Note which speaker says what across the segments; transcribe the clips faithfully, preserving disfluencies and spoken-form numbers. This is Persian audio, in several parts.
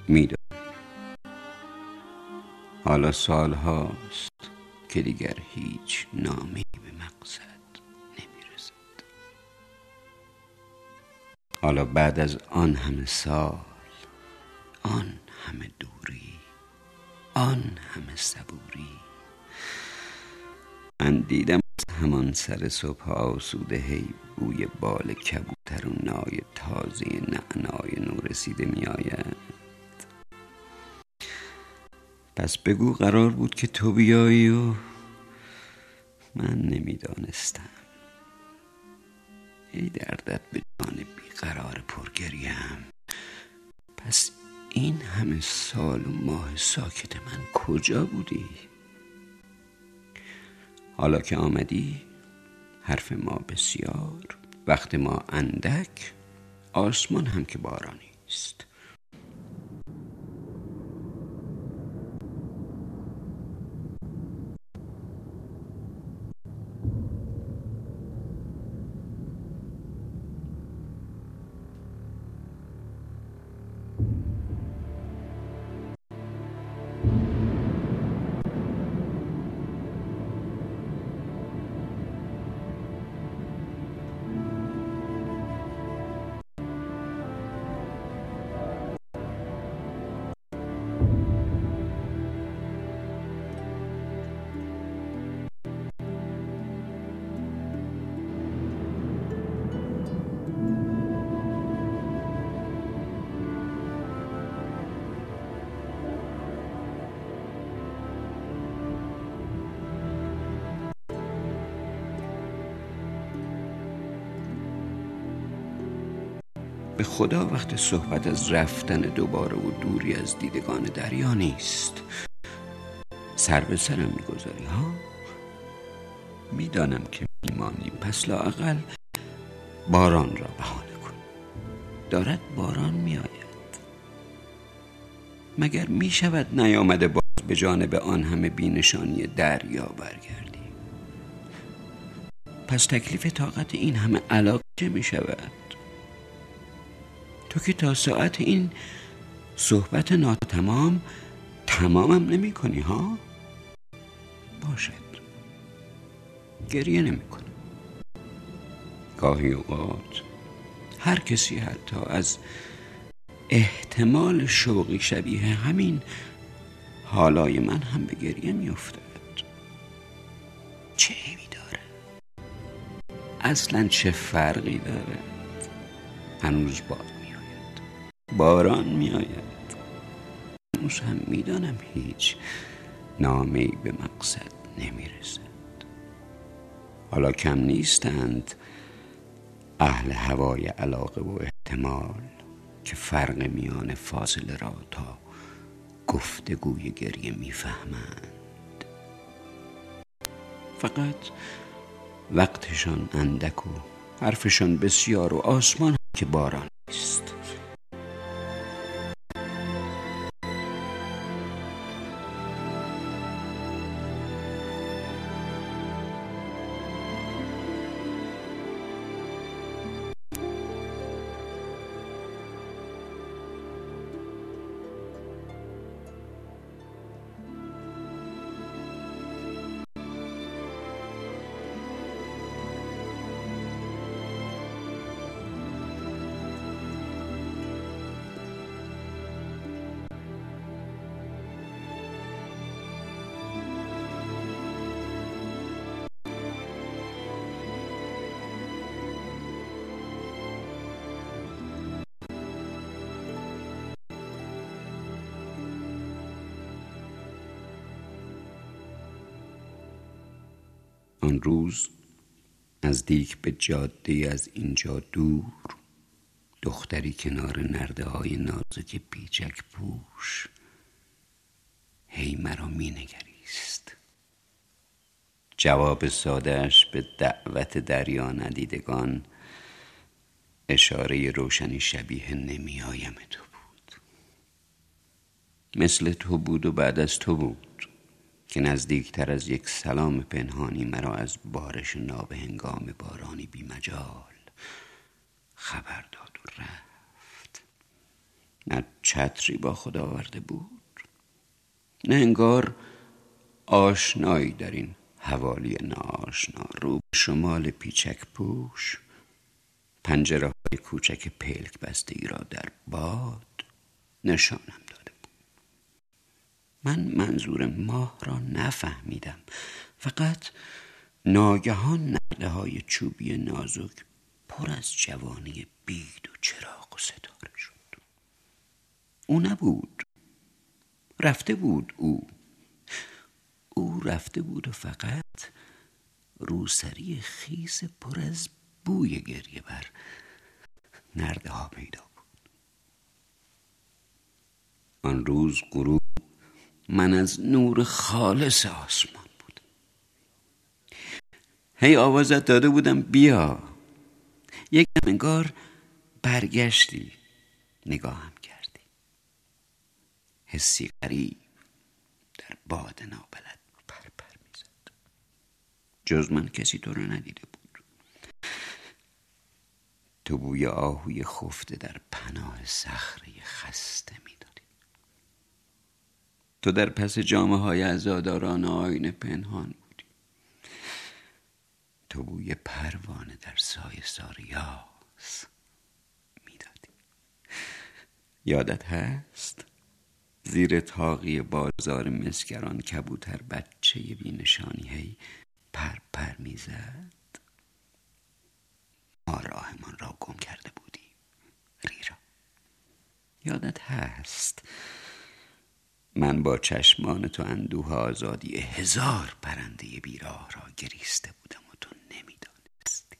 Speaker 1: میدانم. حالا سال هاست که دیگر هیچ نامه‌ای به مقصد نمیرسد. حالا بعد از آن همه سال، آن همه دوری، آن همه صبوری، من دیدم از همان سر صبح آسوده هی بوی بال کبوتر و نای تازه نعنای نورسیده می آید. پس بگو قرار بود که تو بیایی و من نمیدانستم. ای دردت به جان بیقرار پرگریم. پس این همه سال و ماه ساکت من کجا بودی؟ حالا که آمدی، حرف ما بسیار، وقت ما اندک، آسمان هم که بارانی است. به خدا وقت صحبت از رفتن دوباره و دوری از دیدگان دریا نیست. سر به سرم میگذاری ها؟ میدانم که میمانی، پس لااقل باران را بهانه کن. دارد باران میآید. مگر میشود نیامده باز به جانب آن همه بینشانی دریا برگردی؟ پس تکلیف طاقت این همه علاقه چه میشود؟ تو که تا ساعت این صحبت ناتمام تمامم نمی کنی ها؟ باشد، گریه نمی کنم. گاهی اوقات هر کسی حتی از احتمال شوقی شبیه همین حالای من هم به گریه می افتد. چه عیبی داره؟ اصلا چه فرقی داره؟ هنوز باد می آید، باران می آید. هنوز هم می دانم هیچ نامه‌ای به مقصد نمی رسد. حالا کم نیستند اهل هوای علاقه و احتمال که فرق میان فاصله را تا گفتگوی گریه میفهمند. فقط وقتشان اندک و حرفشان بسیار و آسمان که باران است. آن روز نزدیک به جاده از اینجا دور، دختری کنار نرده های نازک پیچک پوش هی مرا می نگریست. جواب ساده‌اش به دعوت دریا ندیدگان اشاره روشنی شبیه نمی آیم تو بود. مثل تو بود و بعد از تو بود که نزدیکتر از یک سلام پنهانی مرا از بارش نابهنگام بارانی بی مجال خبر داد و رفت. نه چتری با خود آورده بود، نه انگار آشنایی در این حوالی ناآشنا. رو به شمال پیچک پوش، پنجره های کوچک پلک بسته ای را در باد نشانم داده بود. من منظور ماه را نفهمیدم، فقط ناگهان نرده های چوبی نازک پر از جوانی بید و چراغ و ستاره شد. او نبود، رفته بود. او او رفته بود و فقط روسری خیس پر از بوی گریه بر نرده ها پیدا بود. آن روز غروب من از نور خالص آسمان بود. هی آوازت داده بودم بیا. یک دم انگار برگشتی، نگاهم کردی. حسی غریب در باد نابلد پر پر میزد. جز من کسی تو رو ندیده بود. تو بوی آهوی خفته در پناه صخره خسته میدادی. تو در پس جامه های عزاداران آینه پنهان بودی. تو بوی پروانه در سایه سار یاس میدادی. یادت هست؟ زیر تاقی بازار مسگران کبوتر بچه بی نشانی هی پر پر میزد. ما راهمان را گم کرده بودیم ریرا. یادت هست من با چشمان تو اندوه آزادی هزار پرنده بیراه را گریسته بودم و تو نمیدانستی.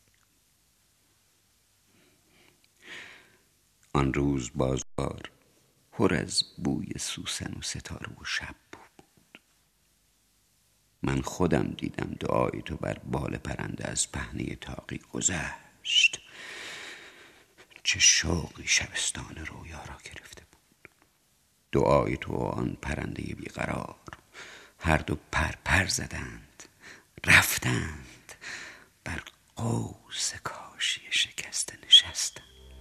Speaker 1: آن روز بازار پر از بوی سوسن و ستاره و شب بود. من خودم دیدم دعای تو بر بال پرنده از پهنه تاقی گذشت. چه شوقی شبستان رویا را گرفته بود. دعای تو و آن پرنده بیقرار هر دو پر پر زدند، رفتند، بر قوس کاشی شکسته نشستند.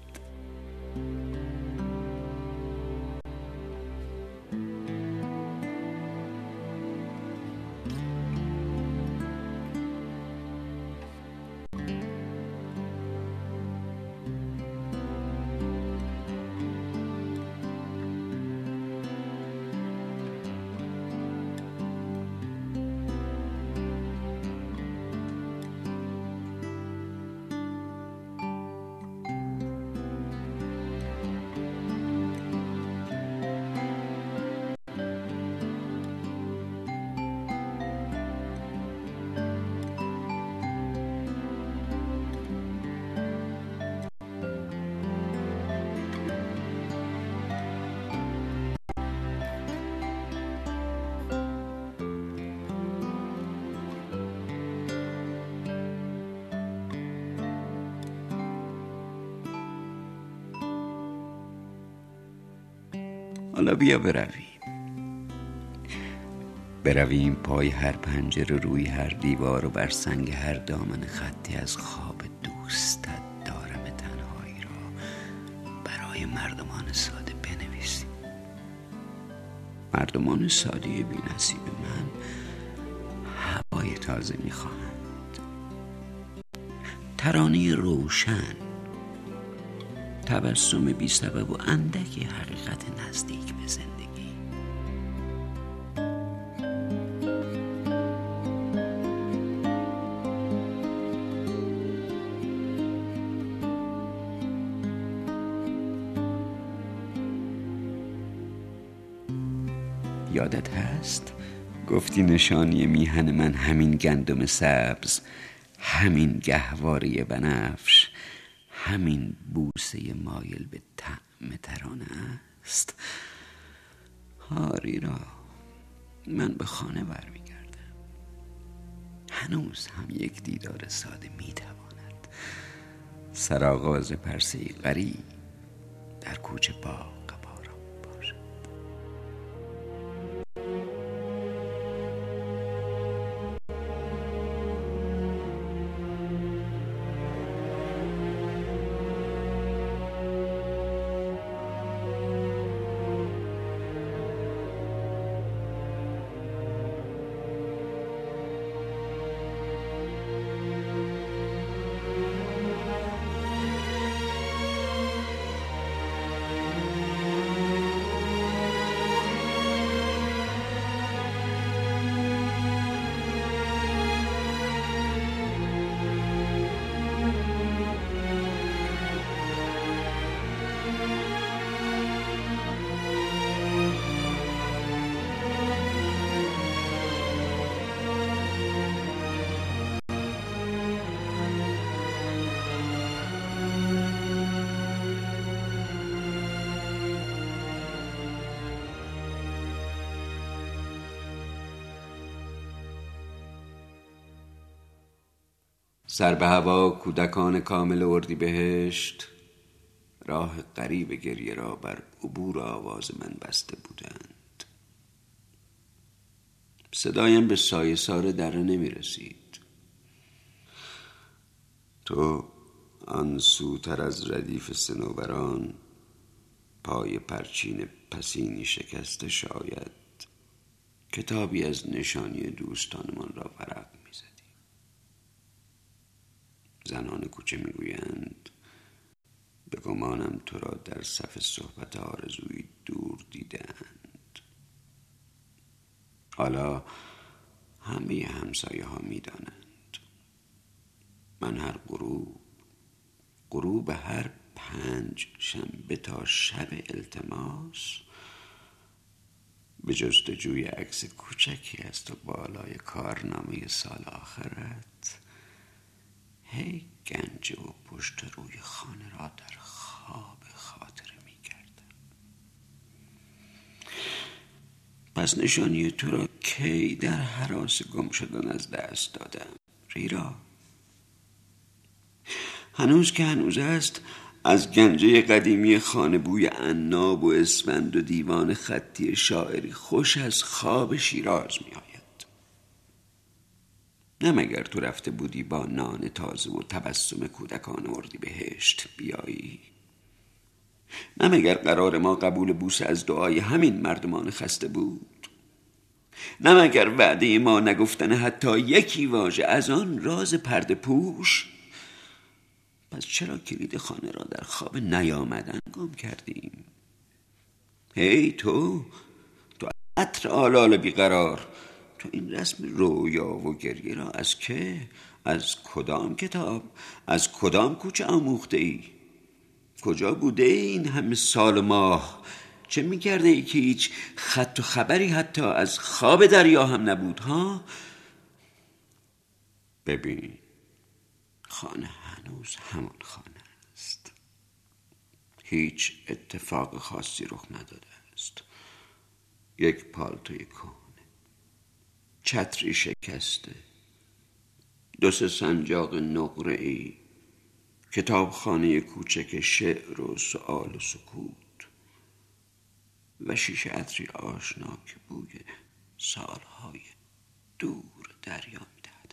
Speaker 1: حالا بیا برویم برویم پای هر پنجره، روی هر دیوار و بر سنگ هر دامن خطی از خواب دوستت دارم تنهایی را برای مردمان ساده بنویسیم. مردمان ساده بی نصیب من هوای تازه میخواهند، ترانه روشن، تبسم بی سبب و اندکی حقیقت نزدیک به زندگی. یادت هست؟ گفتی نشانی میهن من همین گندم سبز، همین گهواره بنفش، همین بوسه مایل به طعم ترانه است. هاری را من به خانه برمیگردم. هنوز هم یک دیدار ساده میتواند سرآغاز پرسه‌ای غریب در کوچه باغ باران باشد. سر به هوا کودکان کامل اردیبهشت راه غریب گریه را بر عبور آواز من بسته بودند. صدایم به سایه سار دره نمی رسید. تو آن سوتر از ردیف صنوبران پای پرچین پسینی شکسته شاید کتابی از نشانی دوستانمان را ورق می زدی. زنان کوچه می گویند به گمانم تو را در صف صحبت آرزویی دور دیدند. حالا همه همسایه ها می دانند من هر غروب غروب هر پنج شنبه تا شب التماس به جستجوی عکس کوچکی از تو بالای کارنامه سال آخرت هی گنجه و پشت روی خانه را در خواب خاطره می کردم. پس نشانی تو را کی در هراس گم شدن از دست دادم ریرا؟ هنوز که هنوز است از گنجه قدیمی خانه بوی عناب و اسفند و دیوان خطی شاعری خوش از خواب شیراز می آید. نه مگر تو رفته بودی با نان تازه و تبسم کودکان اردیبهشت بیایی؟ نه مگر قرار ما قبول بوسه از دعای همین مردمان خسته بود؟ نه مگر وعده ما نگفتن حتی یکی واژه از آن راز پرده پوش؟ پس چرا کلید خانه را در خواب نیامدن گم کردیم؟ هی تو تو عطر آلال بیقرار، تو این رسم رویا و گریه را از که؟ از کدام کتاب؟ از کدام کوچه آموخته ای؟ کجا بوده این همه سال و ماه؟ چه میکرده ای که هیچ خط و خبری حتی از خواب دریا هم نبود ها؟ ببین خانه هنوز همان خانه است. هیچ اتفاق خاصی رخ نداده است. یک پالتوی کهنه، چتری شکسته، دو سه سنجاق نقره‌ای، کتابخانه کوچک شعر و سؤال و سکوت و شیشه عطری آشنا که بوی سالهای دور دریا می‌دهد.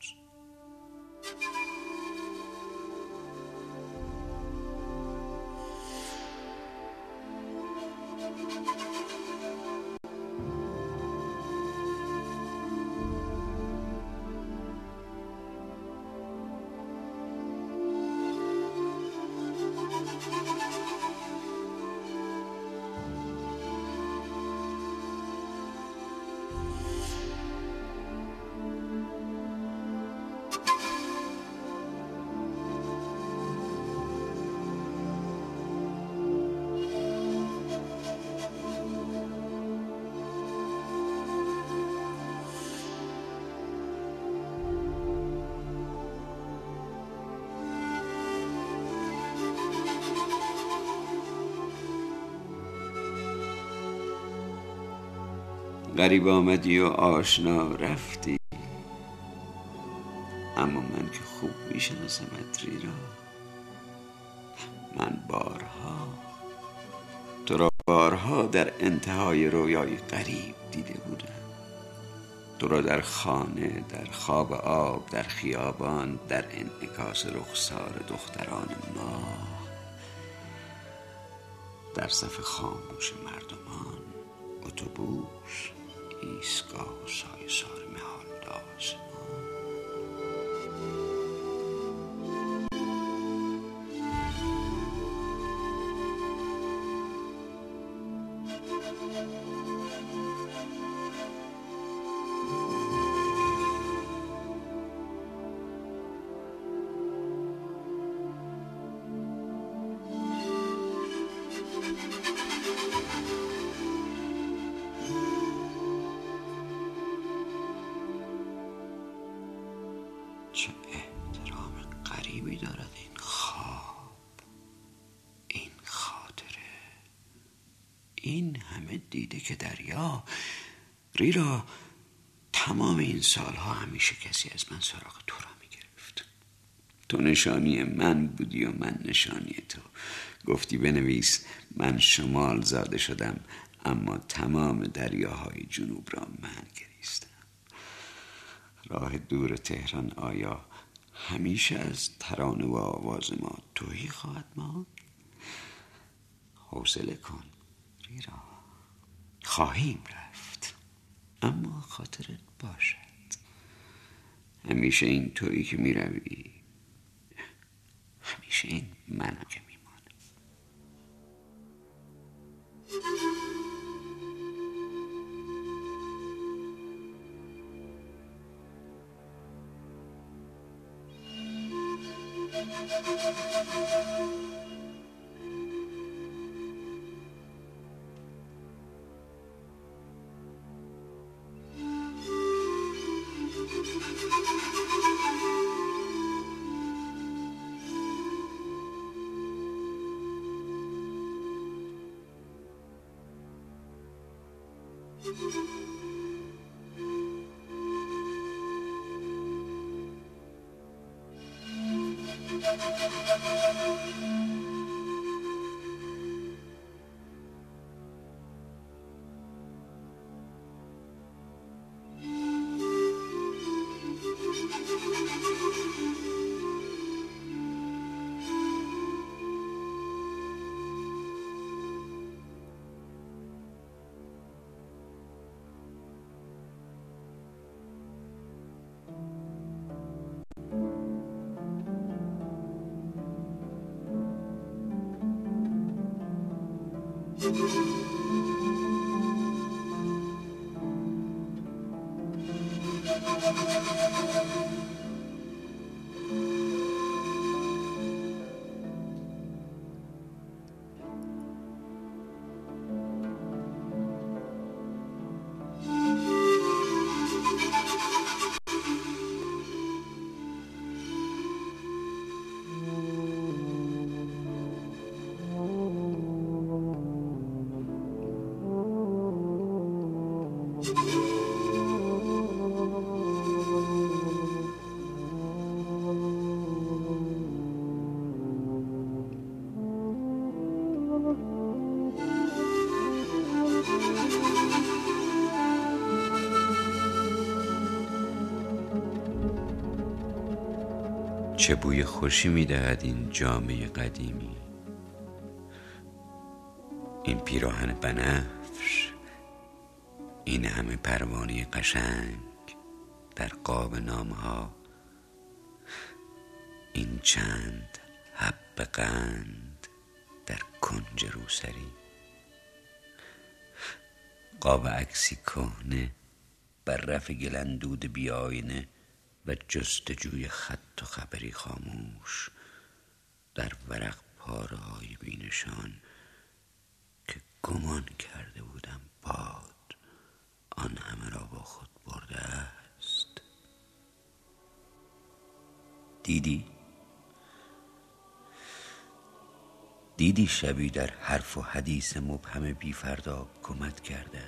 Speaker 1: غریب آمدی و آشنا رفتی، اما من که خوب میشناسمت ریرا. من بارها تو را بارها در انتهای رویای غریب دیده بودم. تو را در خانه، در خواب آب، در خیابان، در انعکاس رخسار دختران ماه، در صف خاموش مردمان، اتوبوس، ایستگاه و سایه سار محال آسمان. چه احترام غریبی دارد این خواب، این خاطره، این همه دیده که دریا. ریرا تمام این سالها همیشه کسی از من سراغ تو را می گرفت. تو نشانی من بودی و من نشانی تو. گفتی بنویس من شمال زاده شدم، اما تمام دریاهای جنوب را من گریستم. راه دور تهران آیا همیشه از ترانه و آواز ما توهی خواهد ماند؟ حوصله کن ریرا، خواهیم رفت، اما خاطرت باشد همیشه این تویی که می روی، همیشه این منم که می مانم. چه بوی خوشی می‌دهد این جامه قدیمی، این پیراهن بنفش، این همه پروانه قشنگ در قاب نامه‌ها، این چند حب قند در کنج روسری، قاب عکسی کهنه بر رف گلندود بی آینه و جستجوی خط و خبری خاموش در ورق پاره های بینشان که گمان کرده بودم باد آن همه را با خود برده است. دیدی؟ دیدی شبی در حرف و حدیث مبهم بی فردا گمت کرده؟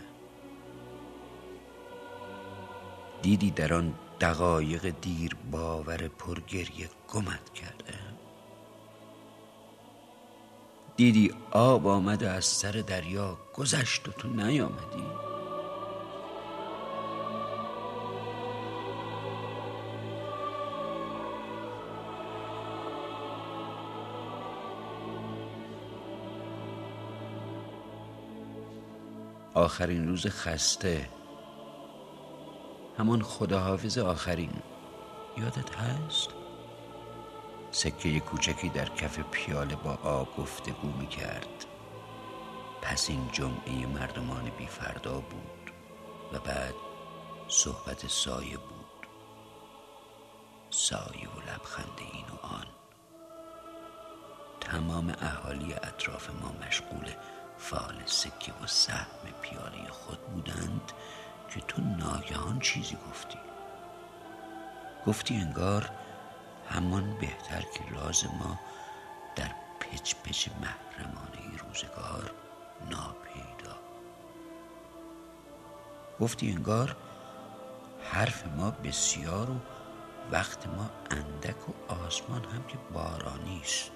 Speaker 1: دیدی در آن دقایق دیر باور پرگریه گمت کرده؟ دیدی آب آمد از سر دریا گذشت و تو نیامدی؟ آخرین روز خسته، همان خداحافظ آخرین، یادت هست؟ سکه کوچکی در کف پیاله با آب گفتگو می کرد. پس این جمعه مردمان بی فردا بود و بعد صحبت سایه بود، سایه و لبخند این و آن. تمام اهالی اطراف ما مشغول فال سکه و سهم پیاله خود بودند که تو ناگهان چیزی گفتی. گفتی انگار همان بهتر که راز ما در پچ پچ محرمانه روزگار ناپیدا. گفتی انگار حرف ما بسیار و وقت ما اندک و آسمان هم که بارانی است.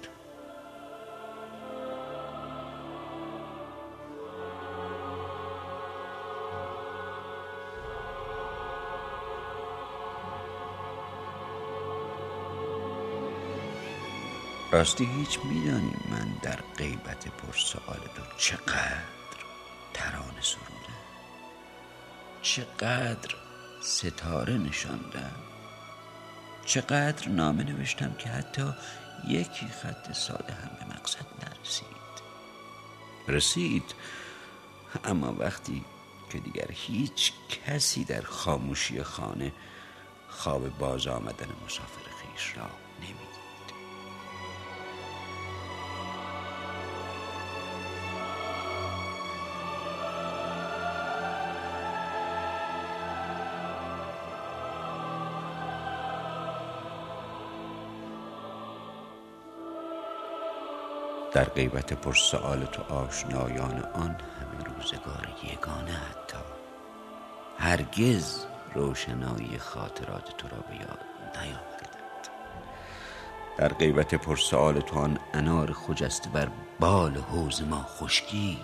Speaker 1: راستی هیچ میدانی من در غیبت پرسؤال تو چقدر ترانه سرودم، چقدر ستاره نشاندم، چقدر نامه نوشتم که حتی یکی خط ساده هم به مقصد نرسید. رسید، اما وقتی که دیگر هیچ کسی در خاموشی خانه خواب باز آمدن مسافر خویش را نمیدید. در غیبت پرسؤال تو آشنایان آن همه روزگار یگانه حتی هرگز روشنایی خاطرات تو را به یاد نیاوردند. در غیبت پرسؤال تو آن انار خجسته بر بال حوض ما خشکید.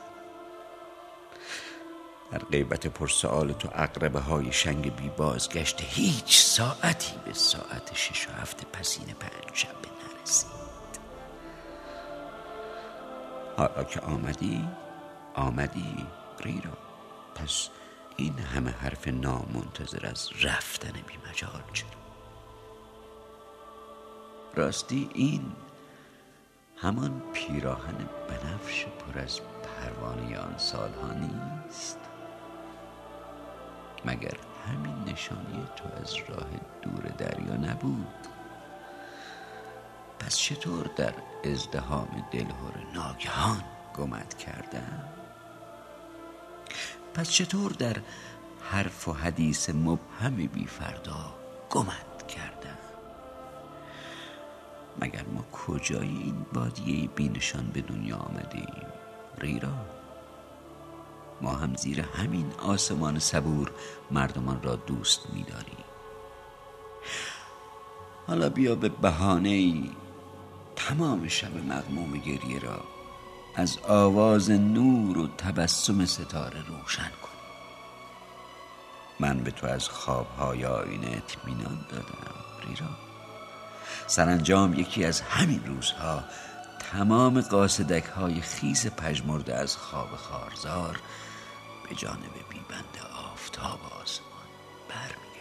Speaker 1: در غیبت پرسؤال تو عقربه های شنگ بی بازگشت هیچ ساعتی به ساعت شش و هفت پسین پنجشنبه نرسید. حالا که آمدی آمدی ریرا، پس این همه حرف نامنتظر از رفتن بی مجال چرا؟ راستی این همان پیراهن بنفش پر از پروانه آن سالها نیست؟ مگر همین نشانی تو از راه دور دریا نبود؟ پس چطور در ازدحام دلهره ناگهان گمت کردم؟ پس چطور در حرف و حدیث مبهم بی فردا گمت کردم؟ مگر ما کجای این بادیه بینشان به دنیا آمدیم ریرا؟ ما هم زیر همین آسمان صبور مردمان را دوست می‌داریم. حالا بیا به بهانه‌ای تمام شب مغموم گریه را از آواز نور و تبسم ستاره روشن کن. من به تو از خوابهای آینه اطمینان دادم ریرا. سرانجام یکی از همین روزها تمام قاصدک های خیس پژمرده از خواب خارزار به جانب بیبند آفتاب آسمان برمیگردند.